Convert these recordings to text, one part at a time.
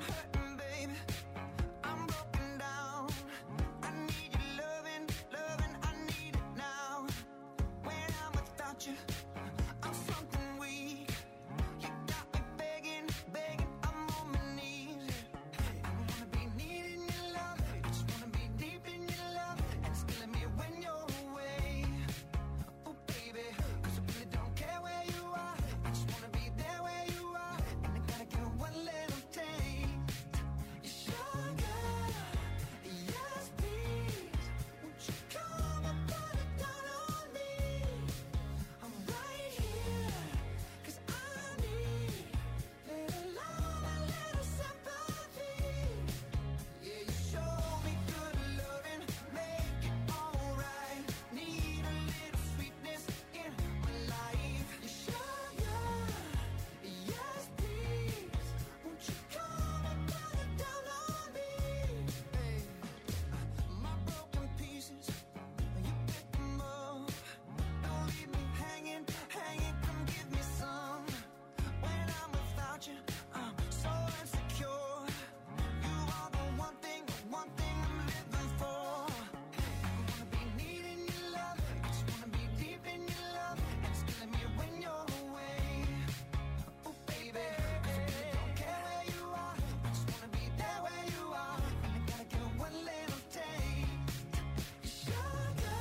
hurting, baby. I'm broken down. I need your loving, loving. I need it now. When I'm without you, I'm something weak. You got me begging, begging. I'm on my knees. I don't wanna be needing your love. I just wanna be deep in your love. And it's killing me when you're away. Oh, baby, 'cause I really don't care where you are. I just wanna be there where you are. And I gotta get one little taste. You're sugar, yes, please. Won't you come and put it down on me? I'm right here, 'cause I need little love, a little sympathy. Yeah, you show me good loving, make it alright. Need a little sweetness in my life. You sugar, yes, please. Won't you come and put it down on me? Hey, my broken pieces, you pick them up. Don't leave me hanging, hanging. Come give me some. When I'm without you, I'm so insecure. You are the one thing I'm living for. I don't wanna be needing your love. I just wanna be deep in your love. And it's killing me when you're away. Oh, baby, 'cause I really don't care where you are. I just wanna be there where you are. And I gotta get one little taste. Sugar,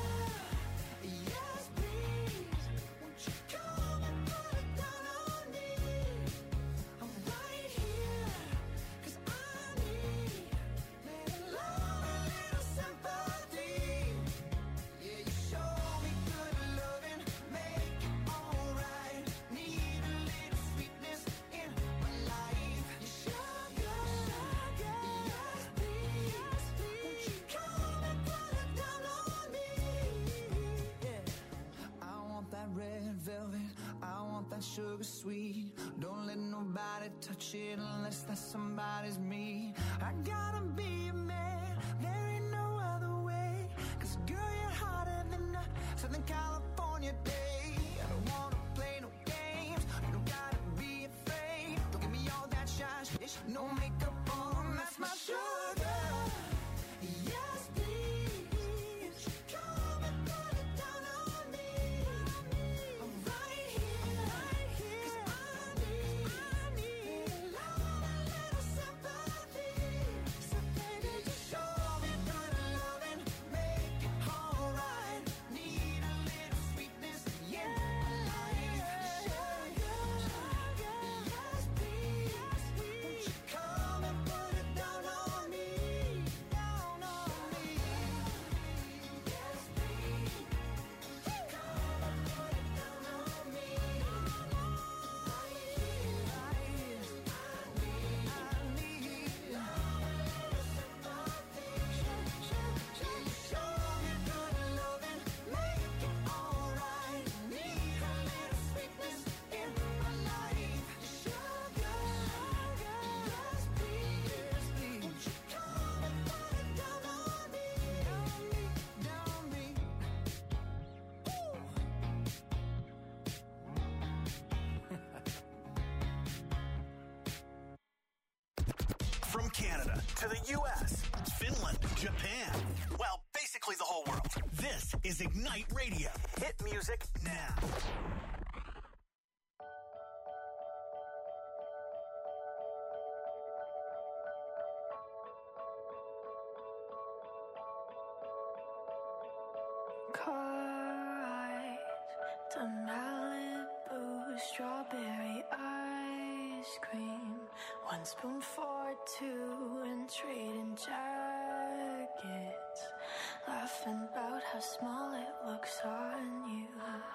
yes, please. Won't you come and put it down on me? I'm right here, 'cause I need little love, a little sympathy. Yeah, you show me good loving, make it alright. Need a little sweetness in my life. You sugar, yes, please. Won't you come and put it down on me? Yeah. I want that red velvet, I want that sugar sweet. Don't let nobody touch it unless that somebody's me. I gotta be a man, there ain't no other way. 'Cause girl, you're hotter than a Southern California day. I don't wanna play no games, you don't gotta be afraid. Don't give me all that shy shit, no makeup on, that's my sugar. Yes, please. Come and put it down on me. I'm right here, 'cause I need little love, a little sympathy. So baby, just show me good loving, make it alright. Need a little sweetness in my life. Sugar, yes, please. Won't you come and put it down on me? Down on me. Yes, please. Come and put it down on me. Right here, right here. I need love, a little sympathy. Show me good loving, make it alright. Need a little sweetness in my life. Sugar, yes, please. Won't you come and put it down on me? Down me, From Canada to the U.S., Finland, Japan. Well, basically the whole world. This is Ignite Radio. Hit music now. Car ride to Malibu, strawberry ice cream. One spoon for two and trading jackets. Laughing about how small it looks on you.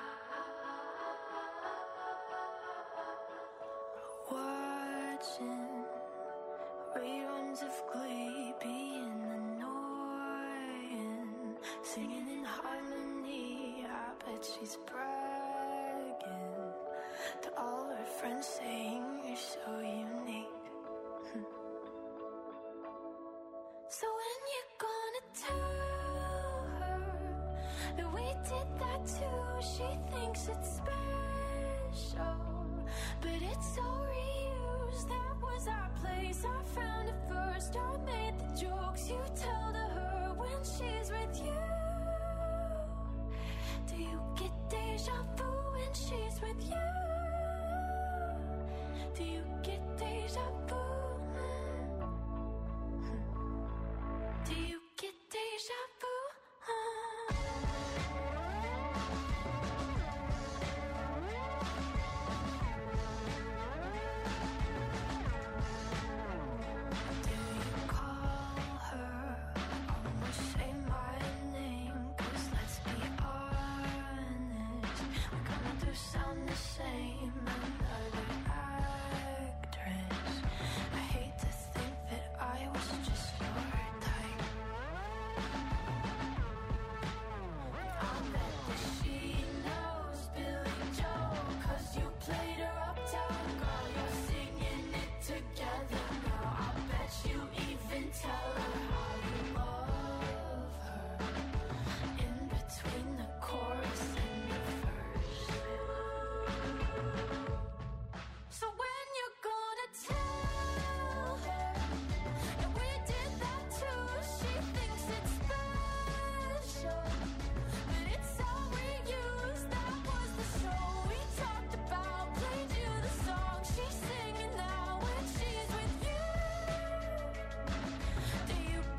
Watching reruns of Glee, being annoying. Singing in harmony, I bet she's bragging to all her friends, saying you're so unique. So when you gonna tell her that we did that too? She thinks it's special, but it's so reused. That was our place. place I found it first. I made the jokes you tell to her when she's with you. Do you get deja vu when she's with you? Do you get deja vu? Do you get deja vu? Do you call her? Almost say my name, 'cause let's be honest, we kinda do sound the same. Another actress. I hate to think that I was just your type. I bet that she knows Billy Joel, 'cause you played her uptown girl. You're singing it together now. I bet you even tell her how you love her in between the chorus and the verse. So when you're gonna tell her that we did that too, she thinks it's special, but it's all we use. That was the show we talked about. Played you the song she's singing now when she's with you. Do you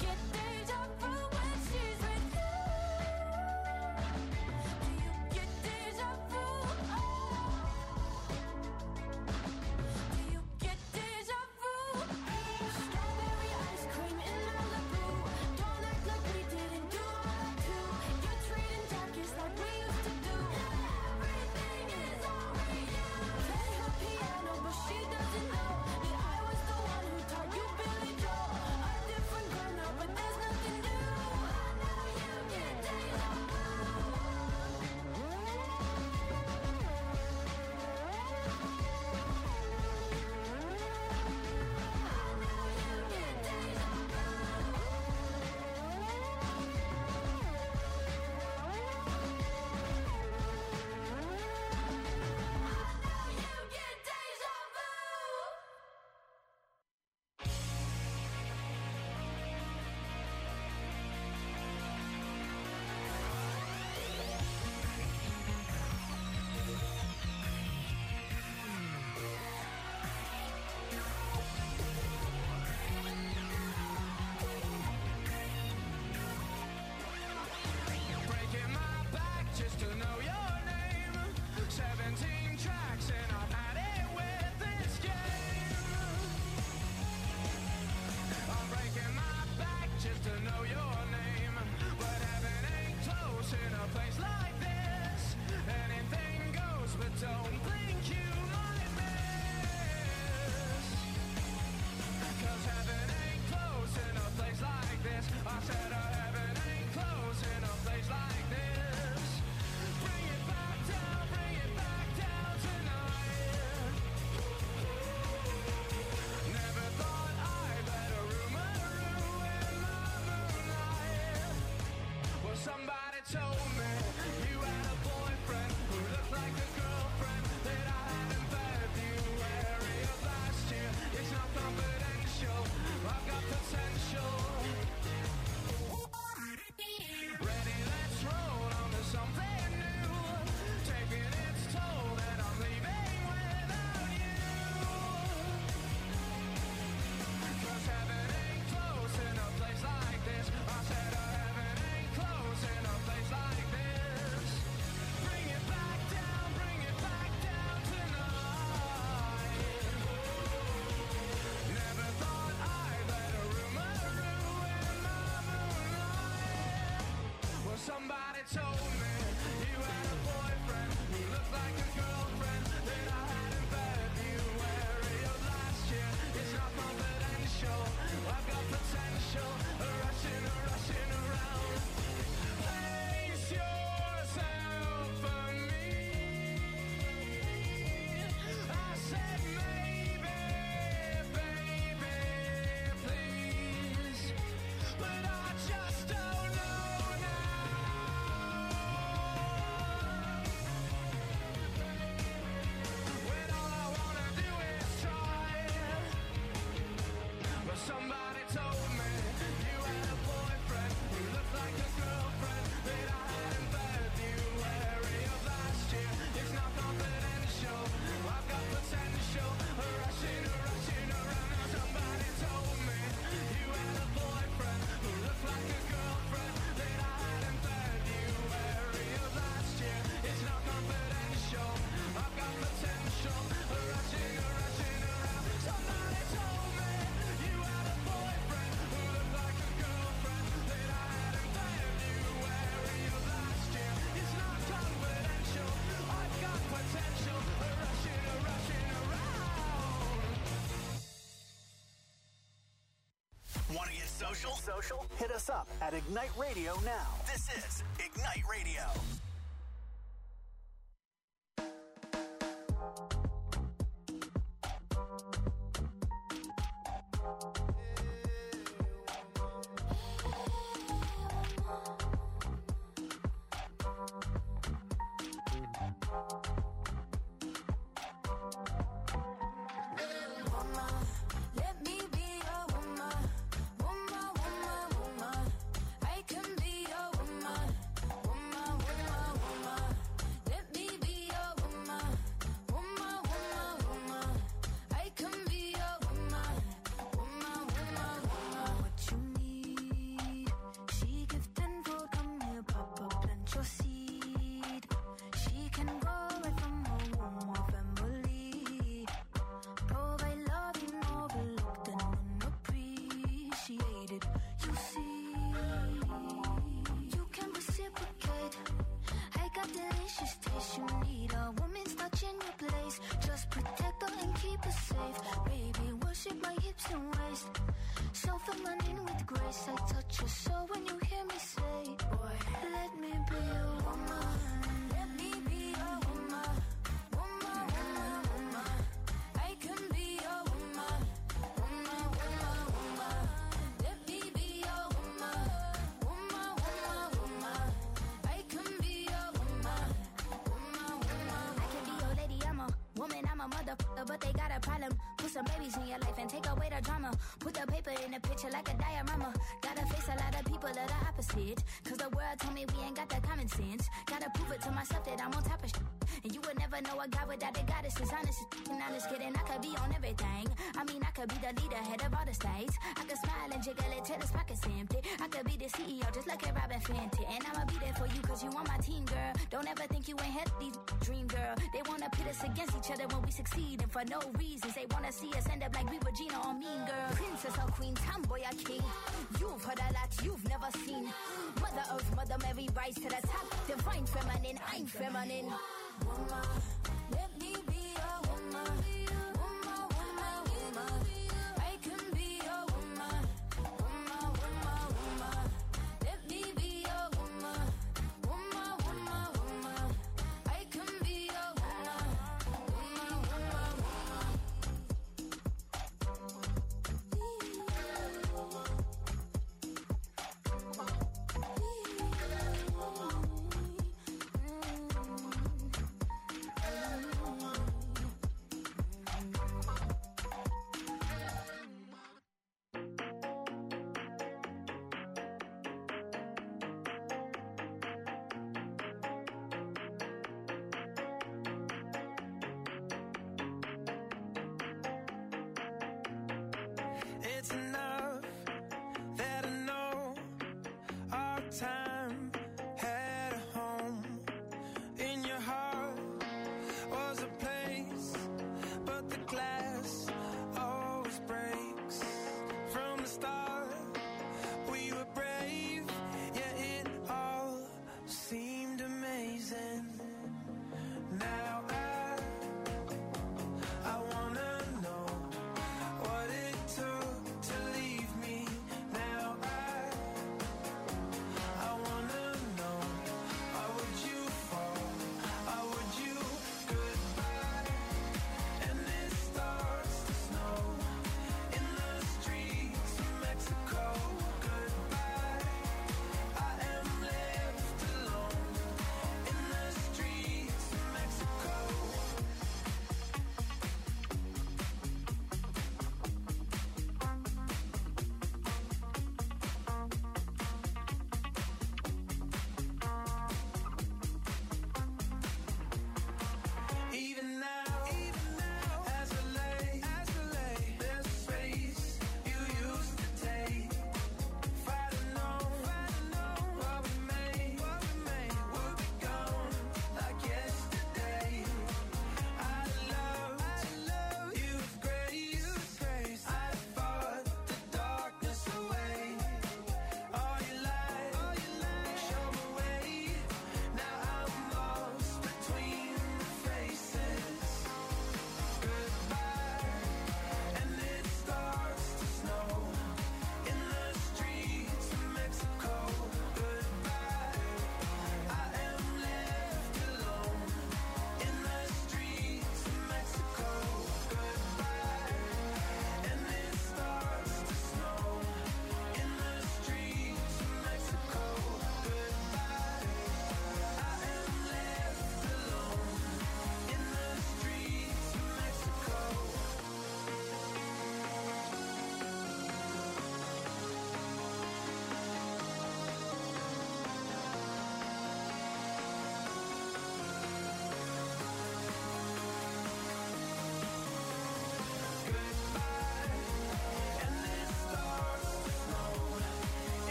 Social? Hit us up at Ignite Radio now. This is Ignite Radio. Let me be your woman, woman, woman, woman. I can be your woman, woman, woman, woman. Let me be your woman, woman, woman, woman. I can be your woman, woman, woman, woman. What you need, she give tenfold. Come here, Papa, plant your seed. She can go right from her womb or family. Provide love you overlooked and unappreciated. You see, you can reciprocate. I got delicious taste. You need a woman's touch in your place. Just protect her and keep her safe. Baby, worship my hips and waist. So feminine with grace. I touch your soul when you hear me say, boy, let me be your woman. Let me be your woman. Woman, woman, woman. I can be your woman, woman, woman, woman. Let me be your woman, woman, woman, woman. I can be your woman, woman, woman. I can be your lady, I'm a woman, I'm a motherfucker, but they got a problem. Put some babies in your life and take away the drama. Put the paper in the picture like a diorama. Gotta face a lot of people that are opposite. Cause the world told me we ain't got the common sense. Gotta prove it to myself that I'm on top of shit. And you would never know a guy without a goddess is honest. And honest kidding, I could be on everything. I mean, I could be the leader, head of all the states. I could smile and jiggle it till his pockets empty. I could be the CEO, just like a Robin Fenty. And I'ma be there for you, cause you on my team, girl. Don't ever think you ain't had these dream, girl. They wanna pit us against each other when we succeed. And for no reasons, they wanna see us end up like we were Gina or Mean Girl. Princess or queen, tomboy or king. You've heard a lot you've never seen. Mother Earth, Mother Mary, rise to the top. Divine feminine, I'm feminine. Woman, let me be your woman. Woman, woman, woman. I can be your woman. Woman, woman, woman. Let me be your woman. Woman, woman, woman. I can be your woman. Woman, woman, woman. It's enough that I know our time had a home. In your heart was a place, but the glass always breaks. From the start, we were brave, yeah, it all seemed amazing. Now I wanna know what it took to leave me. Now I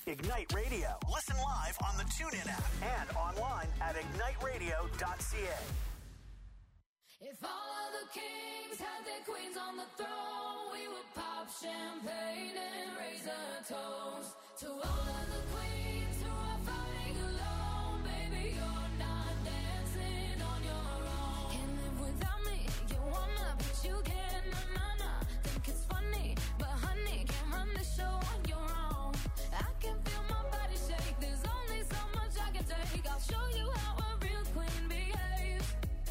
Ignite Radio. Listen live on the TuneIn app and online at igniteradio.ca. If all of the kings had their queens on the throne, we would pop champagne and raise a toast to all of the queens who are fighting alone. Baby, you're not dancing on your own. Can't live without me, you wanna, but you can't, na-na-na. Think it's funny, but honey, can't run the show on your own. I can feel my body shake, there's only so much I can take. I'll show you how a real queen behaves.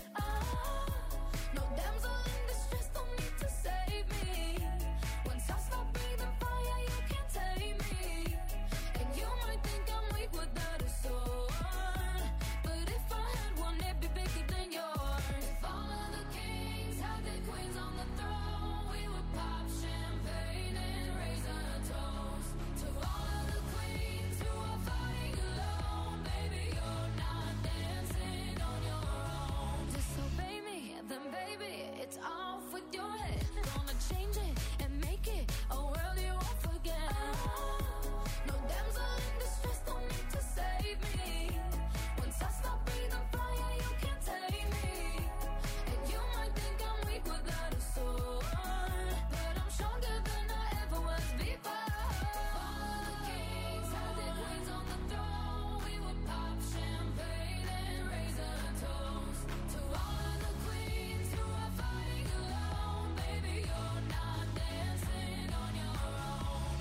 No damsel in distress, don't need to save me. Once I stop breathing fire, you can't take me. And you might think I'm weak without a sword, but if I had one, it'd be bigger than yours. If all of the kings had their queens on the throne, we would pop champagne and raise a toast to all of the queens who are fighting alone. Baby, you're not dancing on your own. Disobey me, then baby, it's off with your head. Gonna change it and make it a world you won't forget. No damsel in distress, don't need to save me. Once I stop breathing fire, you can't take me. And you might think I'm weak without a sword, but I'm stronger than I ever was before. All the kings had their queens on the throne. We would pop champagne and raise a toast to all of the queens who are fighting alone. Baby, you're not dancing on your own.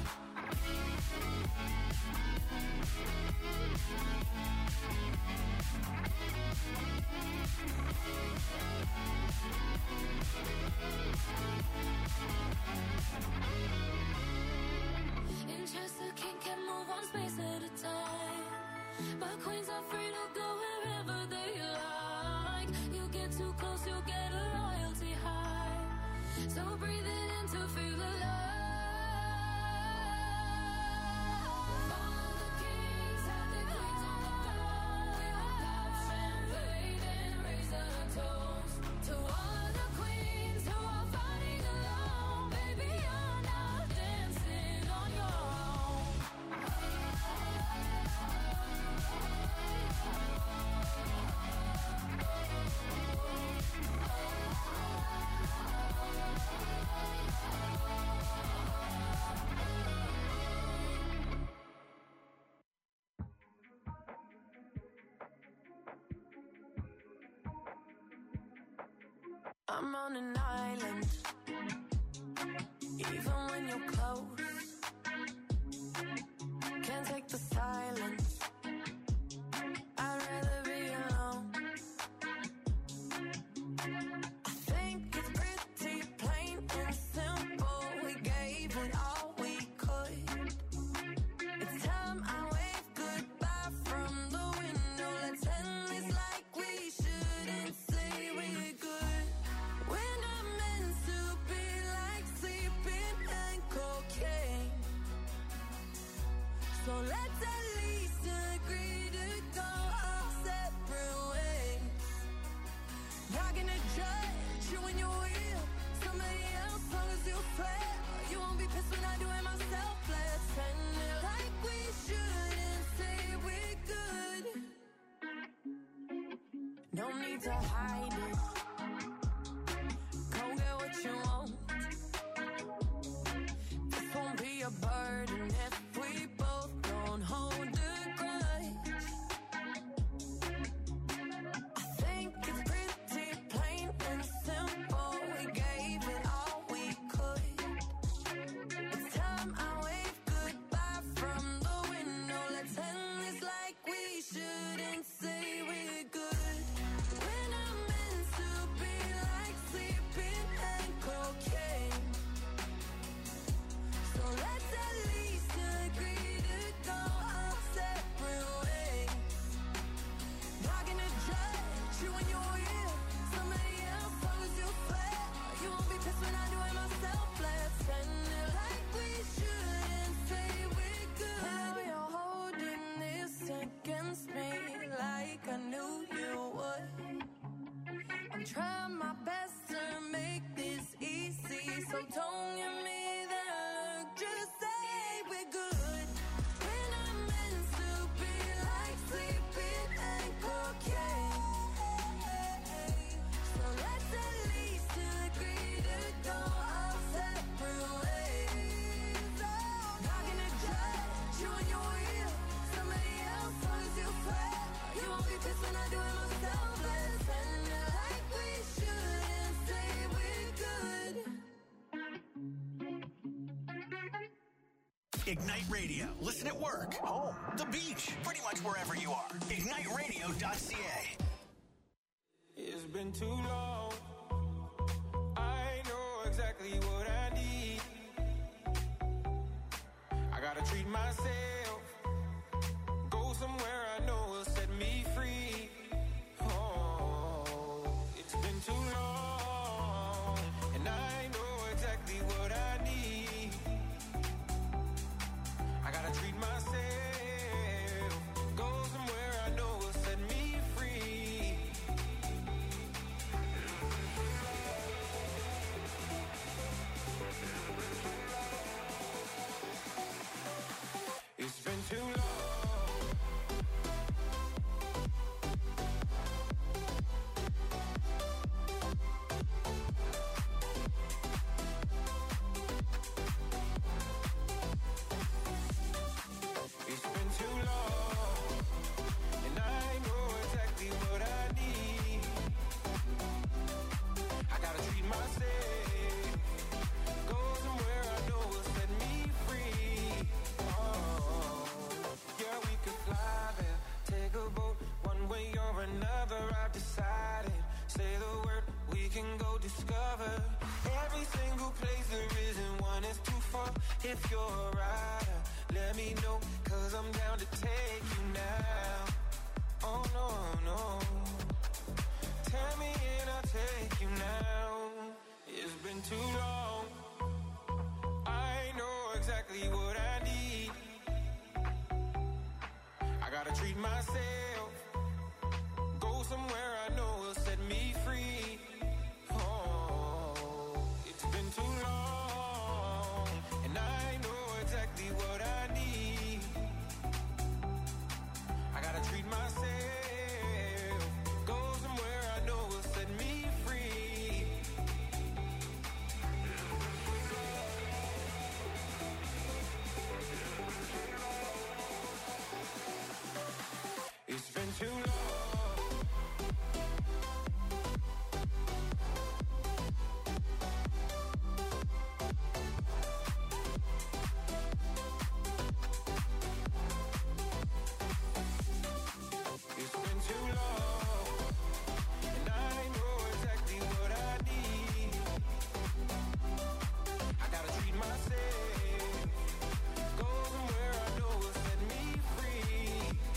Interest, the king can move one space at a time, but queens are free to go wherever they like. You get too close, you'll get a royalty high. So breathe it in to feel alive. All of the kings have their queens on the throne. We will pop champagne and raise a toast to all of the queens who are fighting alone. Baby, you're not dancing on your own. I'm on an island, even when you're close. Can't take the silence, I'd rather be alone. I think it's pretty plain and simple. We gave it all we could. It's time I wave goodbye from the window. Let's end this like we shouldn't say we're good. We're not meant to be like sleeping and cocaine. So let's at least agree to go our separate ways. Not gonna judge you when you're with somebody else, long as you swear. You won't be pissed when I do it myself. Let's end it like we shouldn't say we're good. No need to hide it. Go get what you want. This won't be a burden if we both don't hold a grudge. I think it's pretty plain and simple. We gave it all we could. It's time I wave goodbye from the window. Let's end this like we shouldn't say we're good. We're not meant to be like sleeping and cocaine. So let's at least agree to go our separate ways. Not gonna judge you when you're with somebody else, long as you swear. You won't be pissed when I do it myself. Let's end it like we shouldn't say we're good. Now you're holding this against me like I knew you would. I'm trying my best to make this easy, so don't give me that look. Just say we're good. We're not Ignite Radio. Listen at work, home, the beach, pretty much wherever you are. IgniteRadio.ca. It's been too long. I know exactly what I need. I gotta treat myself. Go somewhere I know will set me free. Oh, it's been too long. And I know exactly what I need. I gotta treat myself. Go somewhere I know will set me free. It's been too long. It's been too long, and I know exactly what I need. I gotta treat myself. Go somewhere I know will set me free. Oh, yeah, we could fly there, take a boat, one way or another. I've decided. Say the word, we can go discover every single place there is, and one is too far. If you're a rider, let me know, 'cause I'm down to take you now. Oh no, no. Tell me and I'll take you now. It's been too long. I know exactly what I need. I gotta treat myself. Go somewhere I know will set me free. Oh, it's been too long, and I know exactly what I need. I gotta treat myself. Go somewhere I know will set me free. It's been too long. It's been too long, and I know exactly what I need. I gotta treat myself. Go somewhere I know will set me free.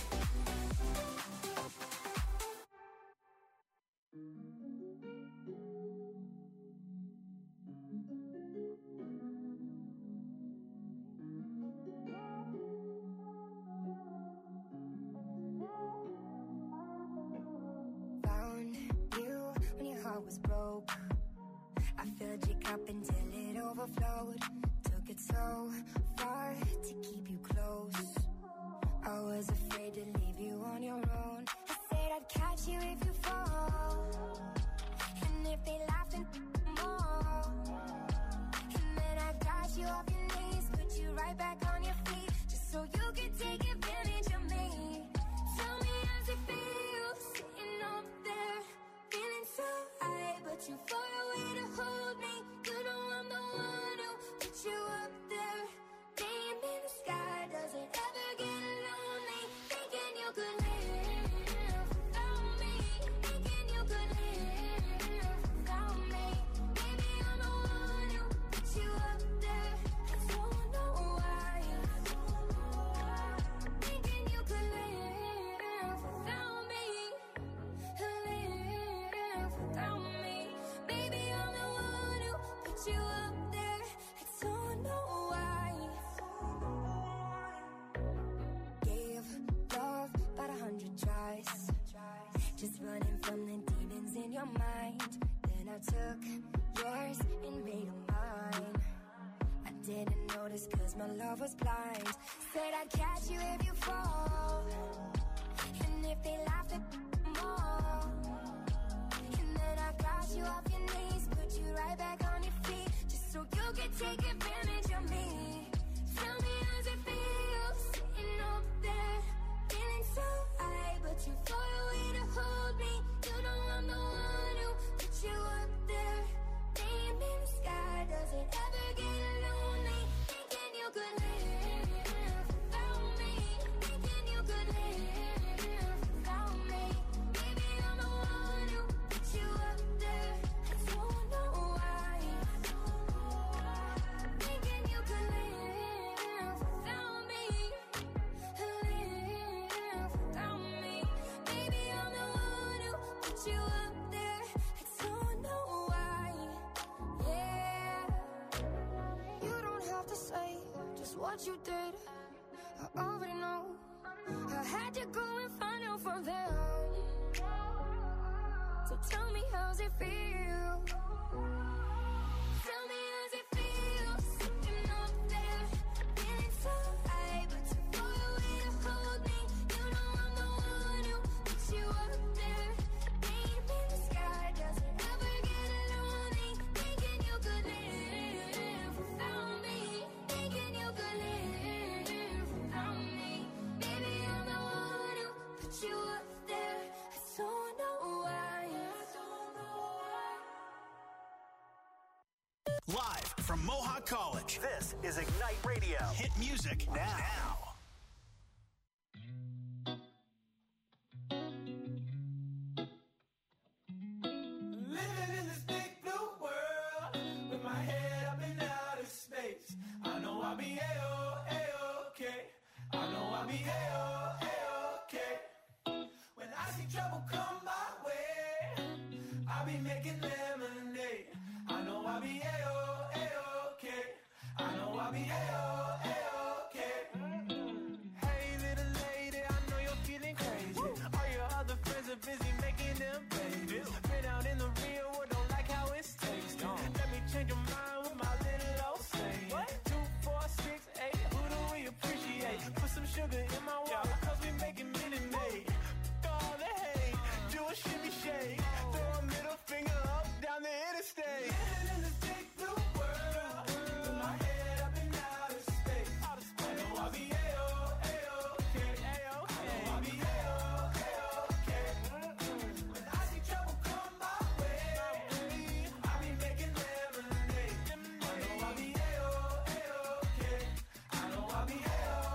Found you when your heart was broke. I filled your cup until it overflowed. Took it so far to keep you close. I was afraid to leave you on your own. I said I'd catch you if you fall, and if they laughed and more. And then I got you off your knees, put you right back on your feet, just so you could take advantage of me. Tell me how's it feel, sitting up there, feeling so high, but you far away to hold me. You know I'm the one who put you up there, name in the sky. Does it ever get lonely, thinking you could live without me, thinking you could live without me? Maybe I'm the one who put you up there. I don't know why. Thinking you could live without me, live without me. Maybe I'm the one who put you up there. I don't know why. Gave love about 100 tries, just running from the demons in your mind. Then I took yours and made them mine. I didn't notice 'cause my love was blind. Said I'd catch you if you fall, and if they laughed at more. And then I got you off your knees, put you right back on your feet, just so you could take advantage of me. Tell me how's it feel, sitting up there, feeling so high, but you far away to hold me. You know I'm the one who put you up there, name in the sky. Does it ever get lonely, thinking you could live don't have to say just what you did. I already know. I had to go and find out from them. So tell me, how's it feel? Tell me, how's it feel? Sitting up there, feeling so high, but too far away to hold me. You know I'm the one who puts you up there. Name in the sky doesn't ever get lonely. Thinking you could live without me. Thinking you could live without me. Maybe I'm the one who put you up there. I don't know why. Live from Mohawk College, this is Ignite Radio. Hit music now. Living in this big blue world with my head up in outer space. I know I'll be A-okay. I know I'll be A-okay. When I see trouble come my way, I'll be making lemonade. I know I'll be A-okay. I know I'll be A-okay. Hey little lady, I know you're feeling crazy. All your other friends are busy making them babies. Been out in the real world, don't like how it tastes. Let me change your mind with my little old saying. 2, 4, 6, 8, who do we appreciate? Put some sugar in my water, cause we making Minute Maid. All the hate, do a shimmy shake. Throw a middle finger up down the interstate. Living in this big blue world with my head up in outer space. I know I'll be A-okay. I know I'll be A-okay. When I see trouble come my way, I'll be making lemonade. I know I'll be A-okay. I know I'll be A-okay.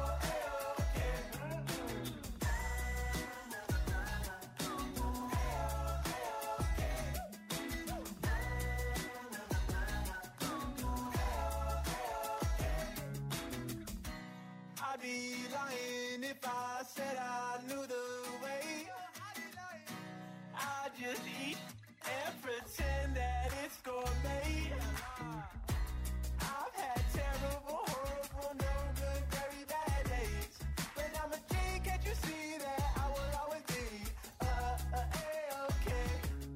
I'd be lying if I said I knew the way. I just eat and pretend that it's gourmet. I've had terrible, horrible, no good, very bad days. When I'm a king, can't you see that I will always be A-okay.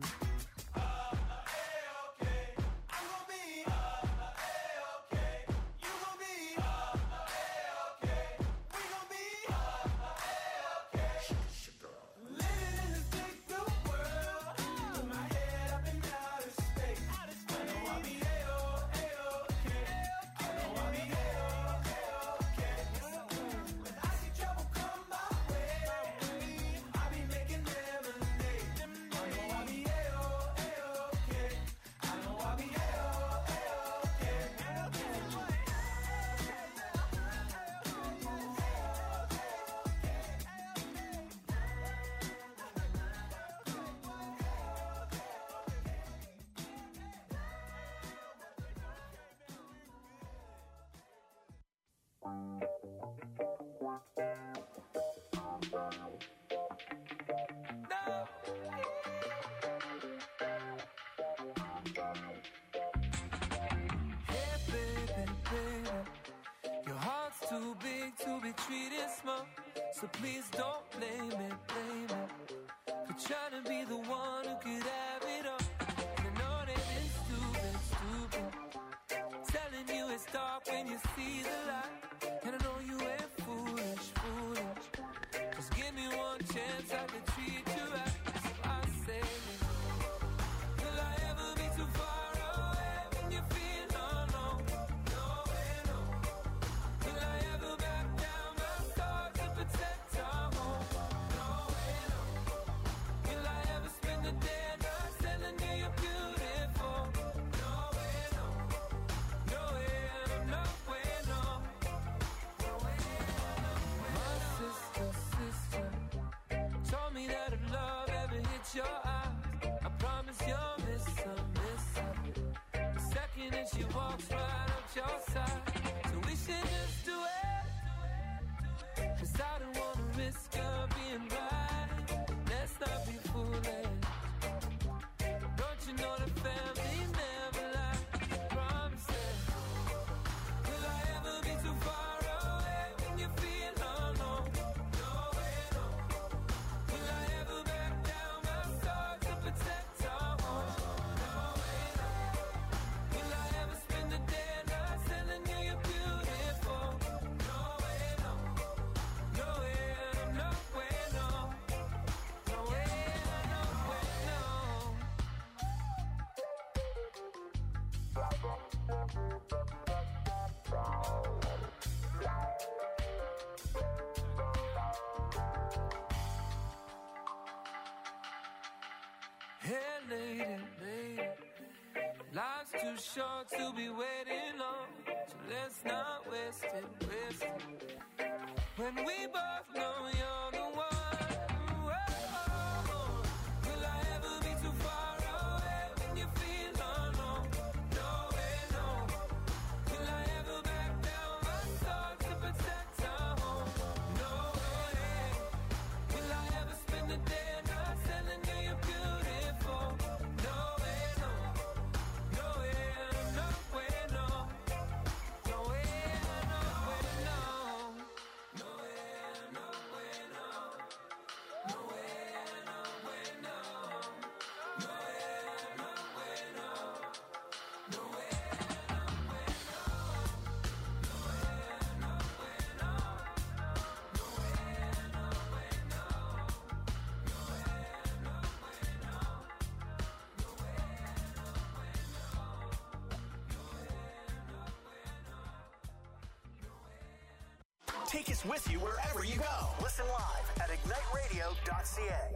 A-okay. I'm gonna be A-okay. You gonna be A-okay. We gonna be A-okay. Living in this big blue world with my head up in outer space. I know I'll be A-okay. I know I'll be A-okay. When I see trouble come my way, I'll be making lemonade. I know I'll be A-okay. I know I'll be A-okay. Hey, baby, baby, your heart's too big to be treated small. So please don't blame it for trying to be the one who could have it all. And I know that it's stupid, telling you it's dark when you see the light. And I know you ain't foolish. Just give me one chance, I can treat you right. So I say, will I ever be too far away when you feel alone? No way, no. Will I ever back down my sword to protect our home? No way, no. Will I ever spend the day and night telling you you're beautiful? No way, no. No way, no way, no. My sister told me that if love ever hits your eyes, I promise you'll miss her. The second that she walks right up your side, so we should just do it. 'Cause I don't wanna risk her being right. Let's not be foolish. Don't you know the family never lies? Promise it. Will I too short to be waiting long, so let's not waste it. When we both know you're the one. Will I ever be too far away when you feel alone? No way, no. Will I ever back down my soul to protect our home? No way. Will I ever spend the day not telling you you're beautiful? No way, no. No way, no way, no. No way, no way, no. No way, no way, no. No way, no way, no. No way, no way, no. No way, no way, no. No way, no way, no. No way, no way, no. No way, no way, no. No way, Take us with you wherever you go. Listen live at igniteradio.ca.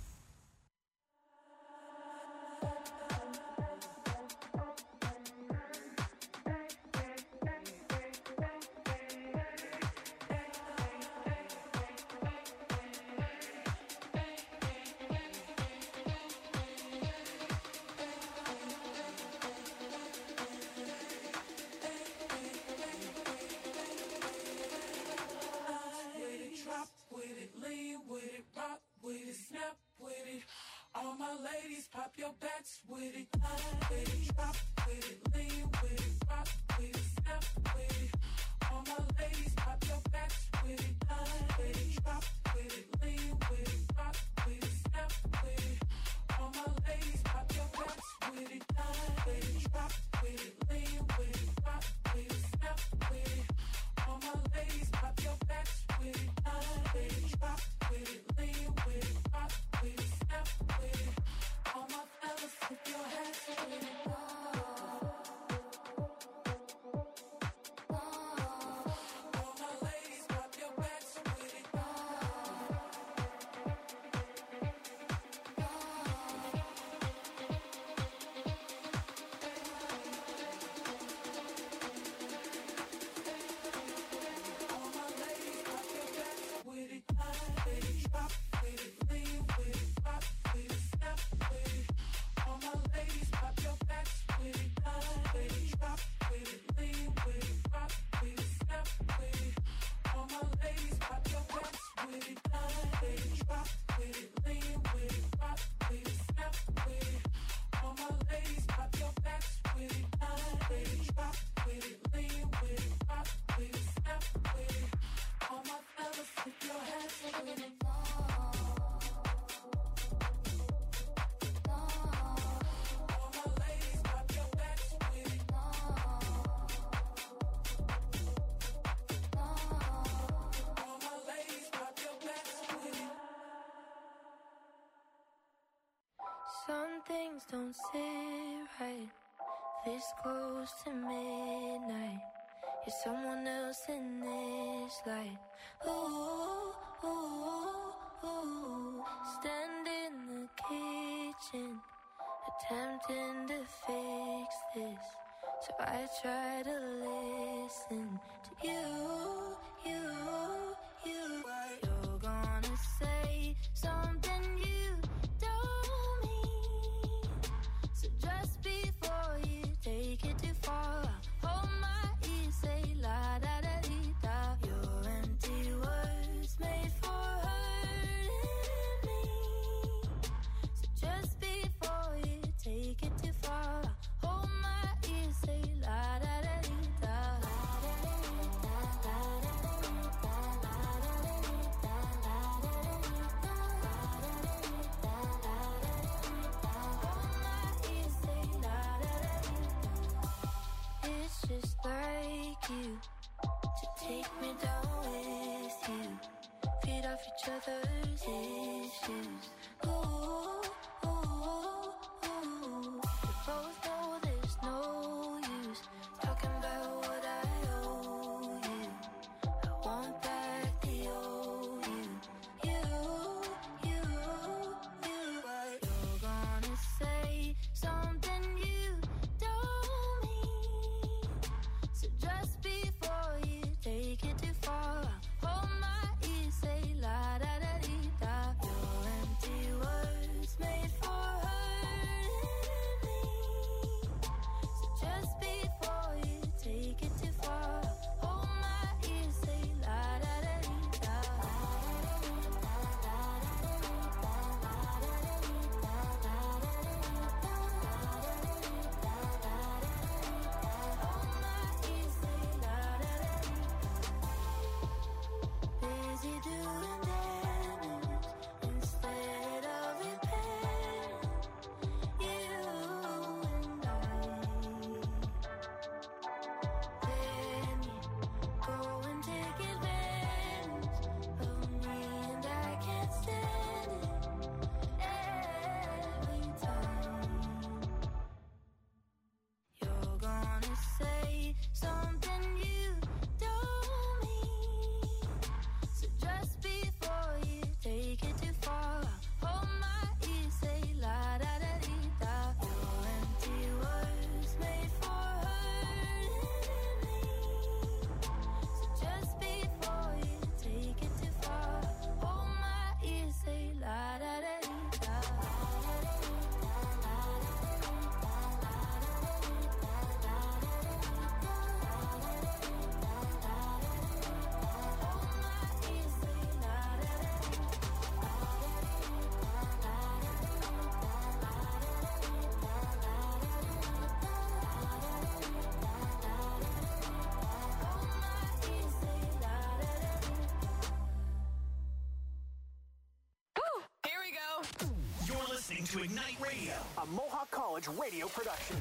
With it, drop with it, lean with it, rock with it, snap with it. All my ladies, pop your backs with it. With it, drop with it, lean with it, rock with it, snap with it. All my ladies, pop your backs with it. With it, drop with it, lean with it, rock with it, snap with it. All my ladies, pop your backs with it. With it, drop with it, lean with it, rock with it, snap with it. All my ladies, pop your backs with it. With it, drop with it, lean with it, rock with it, snap with it. All my fellas, tip your hats with it. All my ladies, pop your backs with it. All my ladies, pop your backs with it. With it, drop with it, lean with it, rock with it, snap with it. All my ladies, pop your backs with it. With it, drop with it, lean with it, rock with it, snap with it. All my ladies, pop your backs with it. With it, drop with it, lean with it, rock with it, snap with it. All my ladies, pop your backs with it. With it, drop with it, lean with it, rock with it, snap with it. All my fellas, tip your hats with it. All my ladies, pop your backs with it. All my ladies, pop your backs with it. Some things don't sit right. This close to midnight. You're someone else in this light. Ooh, ooh, ooh. Stand in the kitchen, attempting to fix this. So I try to listen to you. You're gonna say something you don't mean. So just before you take it too far, hold my ear, say la da da dee da. Your empty words made for hurting me. So just before you take it too far, hold my ear, say la da da dee da. Hold my ear, say la da da dee da. It's just like you to take me down with you, feed off each other's issues. Ooh, ooh, ooh. We both know there's no use talking about what I owe you. I want back the old you. You're gonna say something you don't listening to Ignite Radio, a Mohawk College radio production.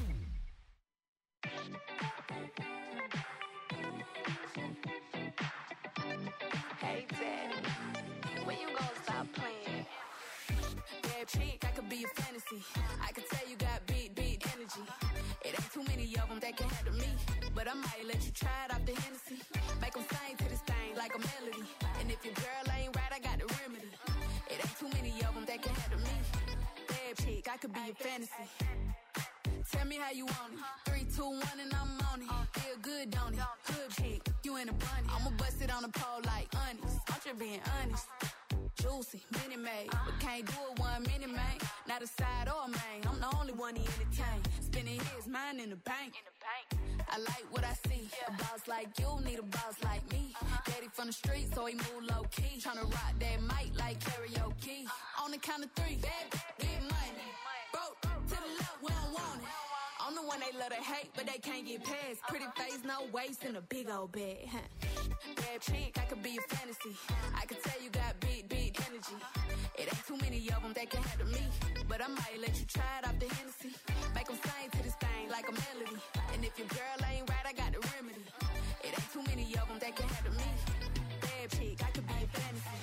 Hey, Daddy, when you gonna stop playing? Bad chick, I could be a fantasy. I could tell you got big energy. It ain't too many of them that can handle me. But I might let you try it off the Hennessy. Make them sing to this thing like a melody. And if your girl ain't right, I got the remedy. It ain't too many of them that can handle me. Bad chick, I could be a fantasy. Tell me how you want it. 3, 2, 1, and I'm on it. Feel good, don't it? Hood chick, you in a bunny. I'ma bust it on the pole like honest. I'm just being honest. Juicy, mini made, but can't do it 1 minute, man. Not a side or a main. I'm the only one he entertain. Spending his mind in the bank. I like what I see. A boss like you need a boss like me. Daddy from the street, so he move low key. Tryna rock that mic like karaoke. On the count of 3, get money. Broke to the left, we don't want it. I'm the one they love to hate, but they can't get past. Pretty face, no waist, and a big old bag. Bad chick, I could be a fantasy. I could tell you got big energy. It ain't too many of them that can handle me. But I might let you try it off the Hennessy. Make them sing to this thing like a melody. And if your girl ain't right, I got the remedy. It ain't too many of them that can handle me. Bad chick, I could be a fantasy.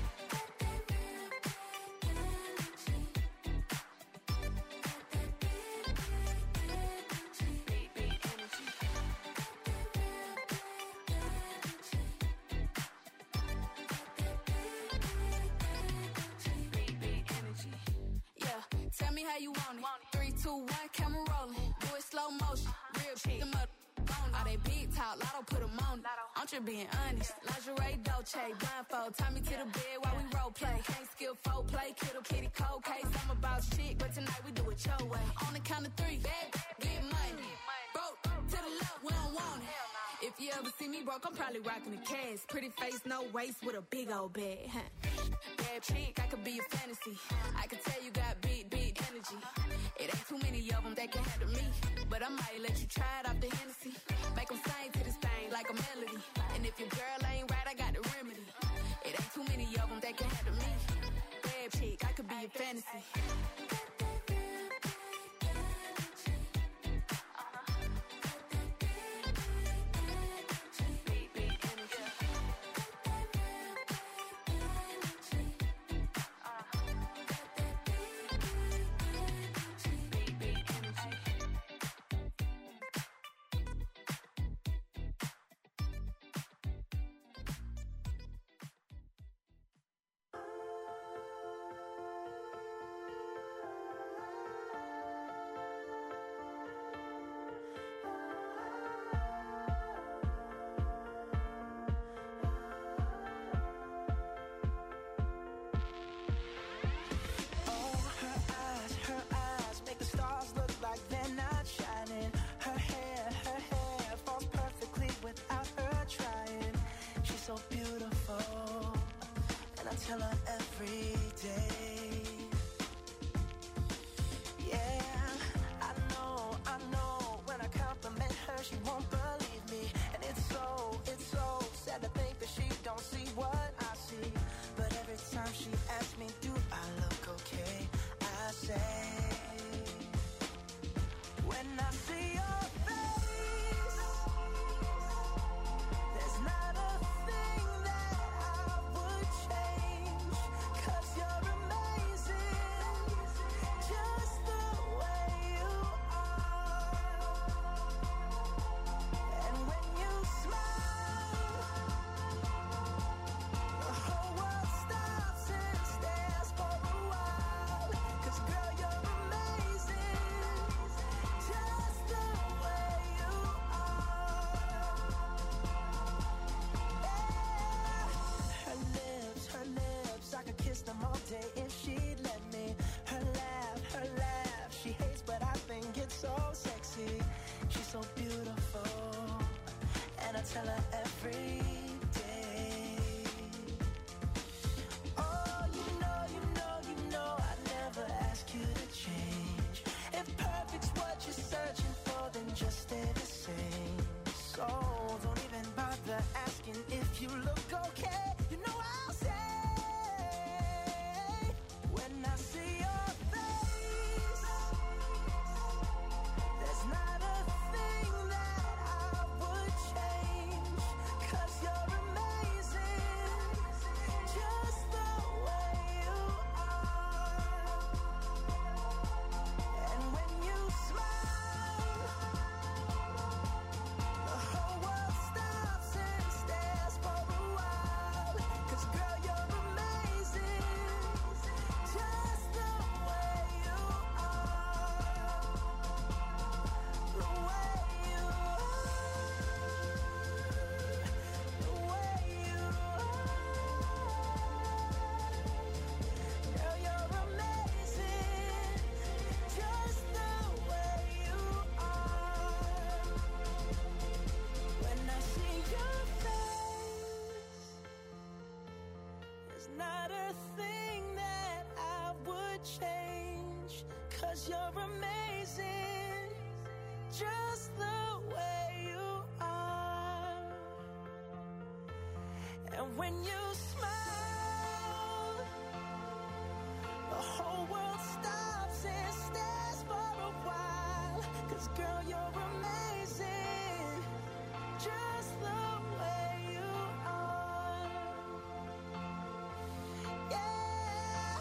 Tell me how you want it. 3, 2, 1, camera rolling. Do it slow motion. Real chick, them up on it. All they big talk, Lotto put them on it. I'm just being honest. Lingerie, Dolce, blindfold. Tie me to the bed while we role play. Can't skill folk play, kiddo, kitty, cold case. I'm about chick, but tonight we do it your way. On the count of 3, get money. Broke to the left, we don't want it. If you ever see me broke, I'm probably rocking the cash. Pretty face, no waist, with a big old bag. Bad chick, I could be a fantasy. I could tell you got big energy. It ain't too many of them that can handle me. But I might let you try it off the Hennessy. Make them sing to this thing like a melody. And if your girl ain't right, I got the remedy. It ain't too many of them that can handle me. Bad chick, I could be a fantasy. Tell her every day. Yeah, I know. When I compliment her, she won't believe me. And it's so sad to think that she don't see what I see. But every time she asks me, do I look okay? I say, when I see your face, there's not a thing that I would change. 'Cause you're amazing, just the way you are. And when you smile, the whole world stops and stares for a while. 'Cause girl, you're amazing, just the way you are. Yeah. Her lips, I could kiss them all day if she'd let me. Her laugh, she hates, but I think it's so sexy. She's so beautiful, and I tell her every day. Oh, you know, I never ask you to change. If perfect's what you're searching for, then just stay the same. So don't even bother asking if you look okay. You know I'll say, when I see your face, just the way you are. And when you smile, the whole world stops and stares for a while. 'Cause girl, you're amazing, just the way you are. Yeah.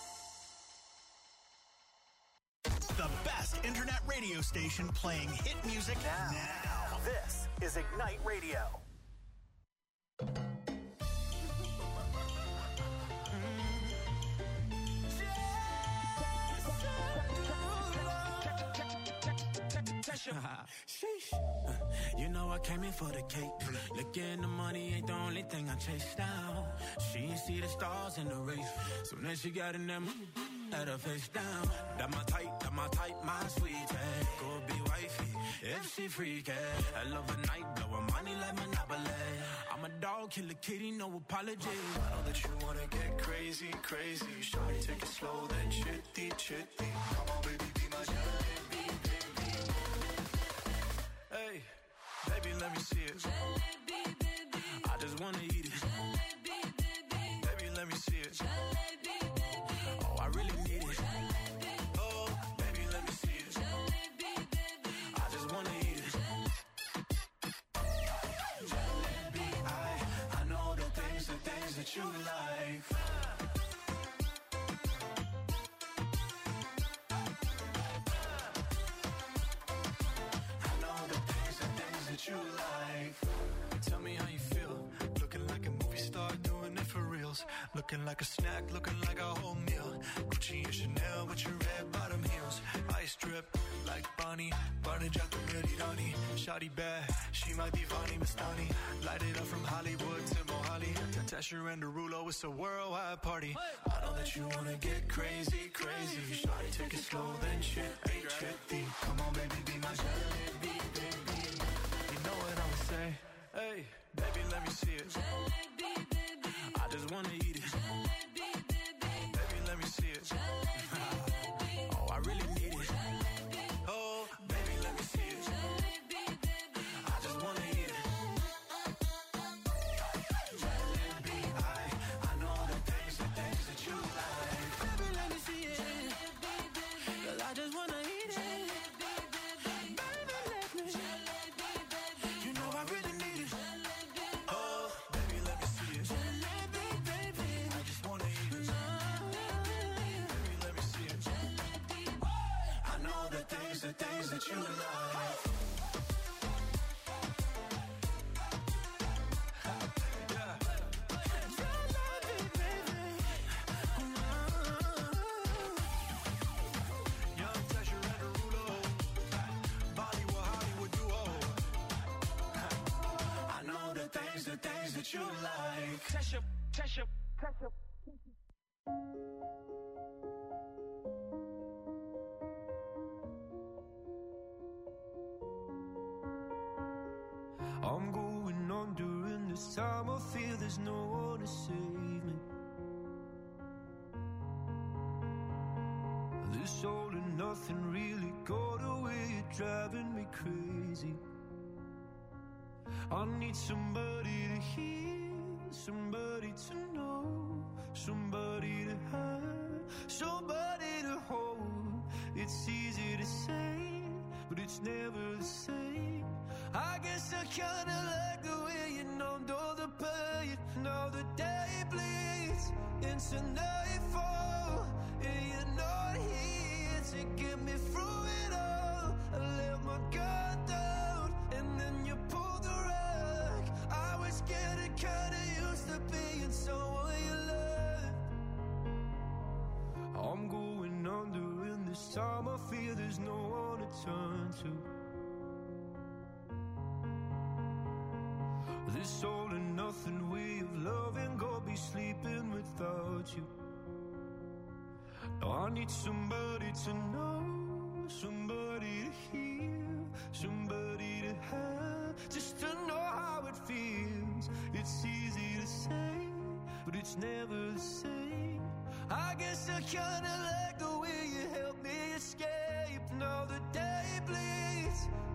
The best internet radio station playing hit music now. This is Ignite Radio. Sheesh. You know I came in for the cake. Looking the money ain't the only thing I chase down. She ain't see the stars in the race. Soon as she got in them, had her face down. That my type, my sweetie. Go be wifey if she freaky. I love a night, blowin' money like Monopoly. I'm a dog, kill a kitty, no apology. I know that you wanna get crazy, crazy. Shawty, take it slow, then chitty, chitty. Come on, baby, be my jalebi, baby. Hey, baby, let me see it. Jalebi, baby. I just wanna eat it. Jalebi, baby. Baby, let me see it. Jalebi, baby. Oh, I really need it. Jalebi, Oh, baby, let me see it. jalebi, baby. I just wanna eat it. Jalebi, I know the things that you like. I know the things that you like. Tell me how you feel. Looking like a movie star, doing it for reals. Looking like a snack, looking like a whole meal. Gucci and Chanel with your red bottom heels. Ice drip like Bonnie, Barnage out the ready Donnie. Shawty bad, she might be Vani Mastani. Light it up from Hollywood to Mohali. Tasha and Derulo, it's a worldwide party. I know that you wanna get crazy, crazy. Shawty, take it slow, then chitty, chitty. Come on, baby, be my jalebi, baby. You know what I'ma say? Hey, baby, let me see it. Jalebi, baby. I just wanna eat it. Jalebi, baby. Baby, let me see it. Oh, I really need it. Oh, baby, let me see it. I just wanna eat it. Jalebi, I know the things that you like. Baby, let me see it. Girl, I just wanna eat it. Baby, let me. You know I really need it. Oh, baby, let me see it. I just wanna eat it. Baby, let me see it. I know the things that you like. Young Tasha and Derulo, Bollywood, Hollywood duo. I know the things that you like. Tasha. I'm going on during this time. I feel there's no one to save me. This all and nothing really got away. You're driving me crazy. I need somebody to hear, somebody to know, somebody to have, somebody to hold. It's easy to say, but it's never the same. I guess I kinda like the way you numbed all the pain. Now the day bleeds into nightfall, and you're not here to get me through it all. I let my guard down, and then you pulled the rug. I was getting kinda used to being someone you loved. I'm going under, and this time I feel there's no one to turn to. This all and nothing way of loving, go be sleeping without you. Now I need somebody to know, somebody to hear, somebody to have, just to know how it feels. It's easy to say, but it's never the same. I guess I kinda like the way you help me escape. Now the day bleeds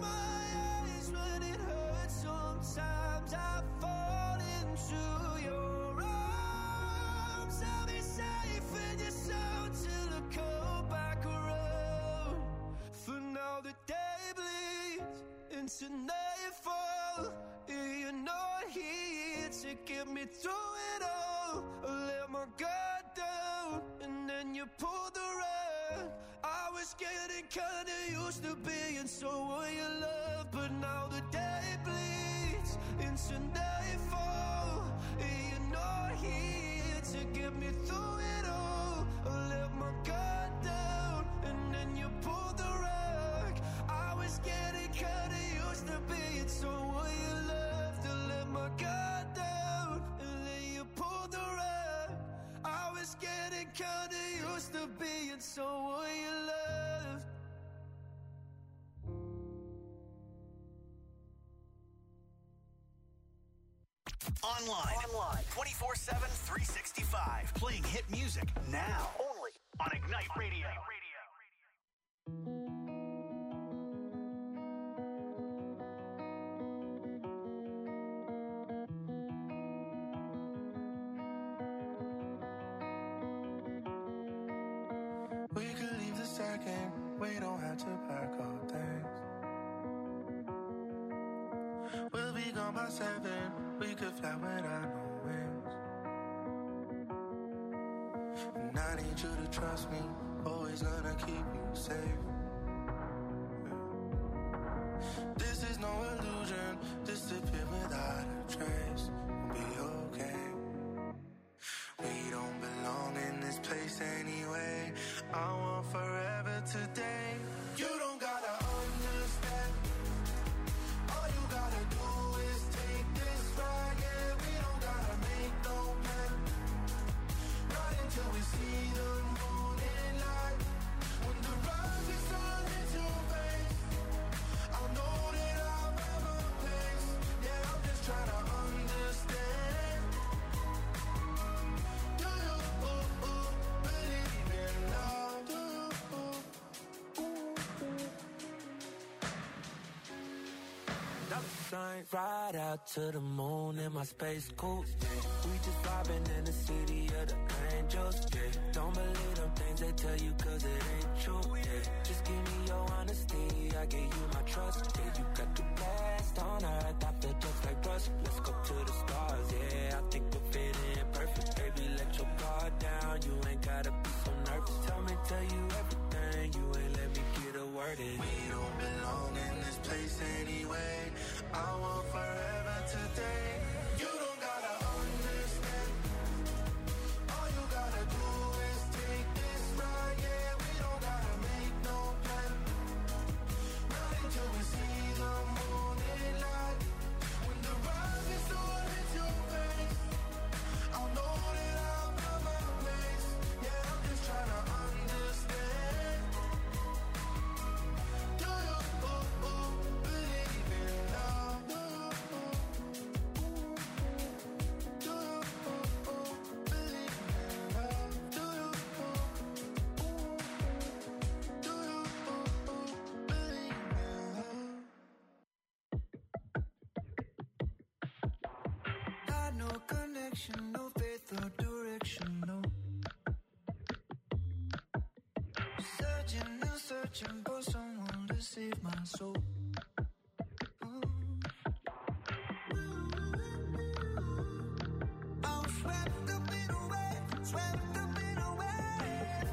my eyes when it hurts. Sometimes I fall into your arms. I'll be safe with your sound till I come back around. For now the day bleeds into nightfall. You're not here to get me through it all. I let my guard down and then you pulled the rug. I was getting kinda used to being someone you love, but now the day bleeds into nightfall. You're not here to get me through it all. I let my guard down and then you pulled the rug. I was getting kinda used to being someone you loved. To let my guard down and then you pulled the rug. I was getting kinda used to being someone you loved. Online 24/7, 365. Playing hit music now. Only on Ignite Radio. We could leave the second, we don't have to pack our things. We'll be gone by 7, we could fly without no wings. And I need you to trust me, always gonna keep you safe. This is no illusion, disappear without a trace. We'll be okay. We don't belong in this place anyway. I want forever today. You don't gotta understand. All you gotta do is take this ride. Yeah, we don't gotta make no plan. Not until we see the morning light. When the rising sun hits your face, I'll know that I'll have a place. Yeah, I'm just trying to understand. Do you believe in love? Do you? Flying right out to the moon in my space coupe. Yeah. We just vibing in the city of the angels. Yeah. Don't believe them things they tell you 'cause it ain't true. Yeah. Just give me your honesty, I give you my trust. Yeah, you got the best on earth, I feel just like rust. Let's go to the stars, yeah, I think we're fitting perfect. Baby, let your guard down, you ain't gotta be so nervous. Tell you everything, you ain't let me get a word in. We don't belong in this place anyway. I want forever today. You don't gotta understand. All you gotta do is take this ride. Yeah, we don't gotta make no plan. Not until we see the morning light. When the rising sun hits your face, I'll know that I'll have my place. Yeah, I'm just trying to understand. Do you believe in love? Do you believe in love? Do you believe in love? Had no connection, no faith or direction, no. Searching and searching for someone to save my soul. I'm swept up in a wave, swept up in a wave.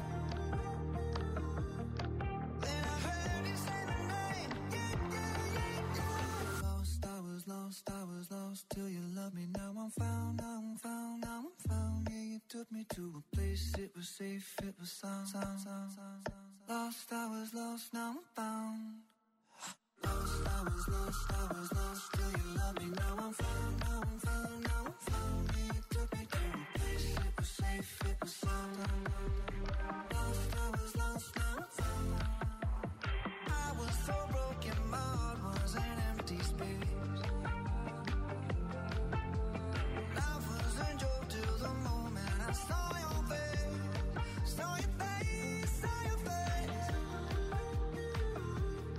Then I heard you say my name, yeah, yeah, yeah, yeah. Lost, I was lost till you loved me. Now I'm found, now I'm found, now I'm found. Yeah, you took me to a place, it was safe, it was sound. Lost, I was lost, now I'm found. Lost, I was lost till you loved me. Now I'm found, now I'm found, now I'm found. Yeah, you took me to a place, it was safe, it was sound. Lost, I was lost, now I'm found. I was so broken, my heart was an empty space. Life was a joke till the moment I saw your face, saw your face, saw your face.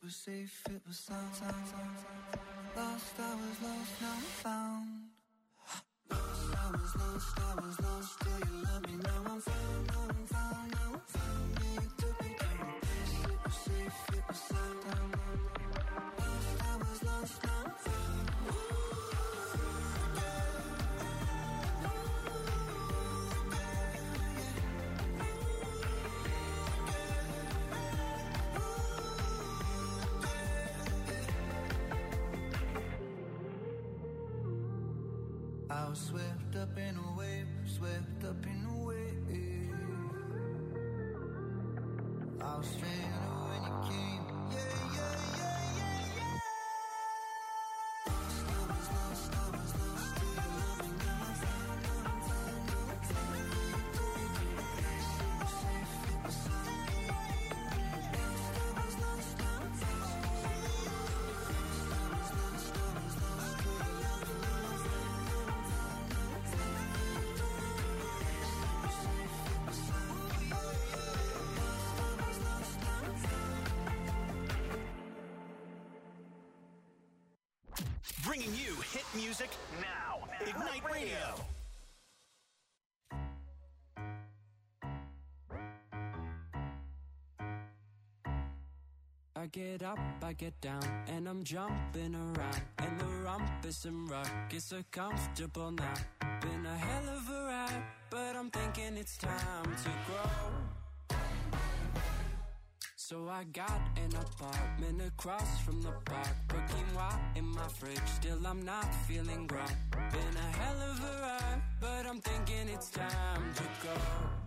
was safe, it was sound. Lost, I was lost, now I'm found. Lost, I was lost, till you let me, now I'm found, now I'm found, now I'm found. Yeah, you took me to a place, it was safe, it was sound. Lost, I was lost, now I'm found. I was swept up in a wave, swept up in a wave. I was stranded when you came, yeah, yeah, yeah, yeah, yeah. Lost, I was lost, till you let me, now I'm found, now I'm found, now I'm found. Yeah, you took me to a place, it was safe, it was sound. Lost, I was lost, now I'm found. Lost, I was lost, till you let me, now I'm found. Bringing you hit music now. Ignite Radio. I get up, I get down, and I'm jumping around. And the rumpus and ruckus are comfortable now. Been a hell of a ride, but I'm thinking it's time to grow. So I got an apartment across from the park. Put quinoa in my fridge, still I'm not feeling grown. Been a hell of a ride, but I'm thinking it's time to go.